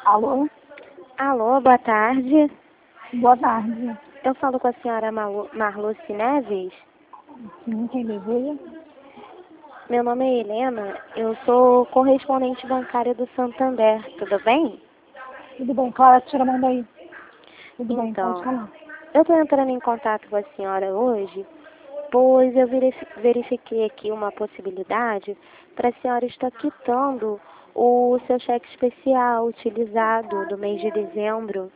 Alô? Alô, boa tarde. Boa tarde. Eu falo com a senhora Marluce Neves. Sim, quem deseja? Meu nome é Helena, eu sou correspondente bancária do Santander, tudo bem? Tudo bem, Clara, tira a mão daí. Tudo bem, pode Então, falar. eu estou entrando em contato com a senhora hoje, pois eu verifiquei aqui uma possibilidade para a senhora estar quitando o seu cheque especial utilizado do mês de dezembro.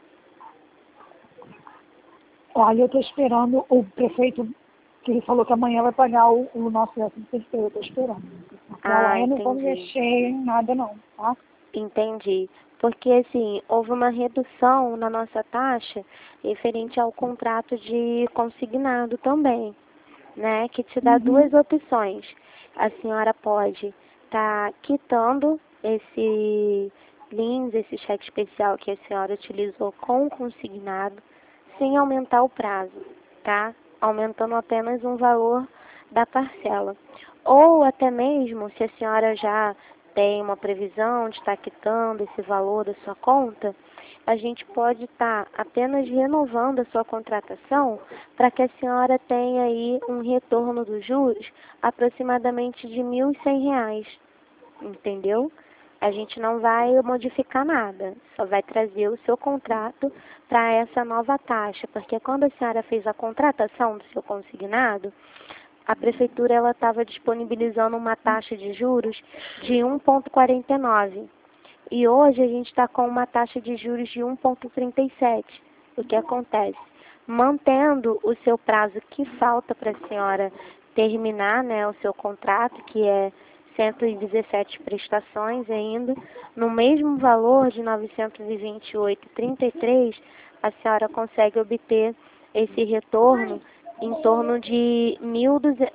Olha, eu estou esperando o prefeito, que ele falou que amanhã vai pagar o nosso 13º, eu estou esperando. Até lá Ah, eu não vou entendi. mexer em nada não, tá? Entendi. Porque, assim, houve uma redução na nossa taxa referente ao contrato de consignado também, né? Que te dá Uhum. duas opções. A senhora pode estar quitando esse LINS, esse cheque especial que a senhora utilizou com o consignado, sem aumentar o prazo, tá? Aumentando apenas um valor da parcela. Ou até mesmo, se a senhora já tem uma previsão de estar quitando esse valor da sua conta, a gente pode estar apenas renovando a sua contratação para que a senhora tenha aí um retorno dos juros aproximadamente de R$ 1.100, entendeu? A gente não vai modificar nada, só vai trazer o seu contrato para essa nova taxa, porque quando a senhora fez a contratação do seu consignado, a prefeitura ela estava disponibilizando uma taxa de juros de 1,49 e hoje a gente está com uma taxa de juros de 1,37. O que acontece? Mantendo o seu prazo que falta para a senhora terminar, né, o seu contrato, que é 117 prestações ainda, no mesmo valor de 928,33, a senhora consegue obter esse retorno em torno de R$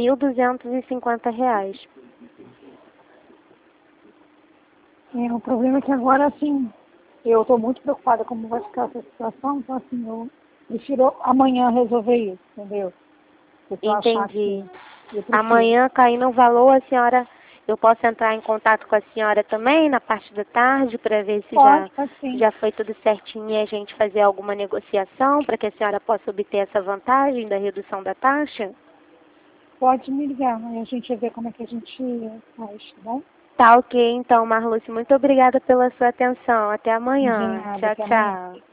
1.250. O problema é que agora, assim, eu estou muito preocupada como vai ficar essa situação, então, assim, eu prefiro amanhã resolver isso, entendeu? Porque eu achar Entendi. que eu prefiro. Amanhã, caindo o valor, a senhora, eu posso entrar em contato com a senhora também na parte da tarde para ver se Pode sim. já foi tudo certinho e a gente fazer alguma negociação para que a senhora possa obter essa vantagem da redução da taxa? Pode me ligar, aí a gente vê como é que a gente faz, tá bom? Tá ok, então, Marluce, muito obrigada pela sua atenção. Até De amanhã. nada, Tchau, até amanhã. tchau.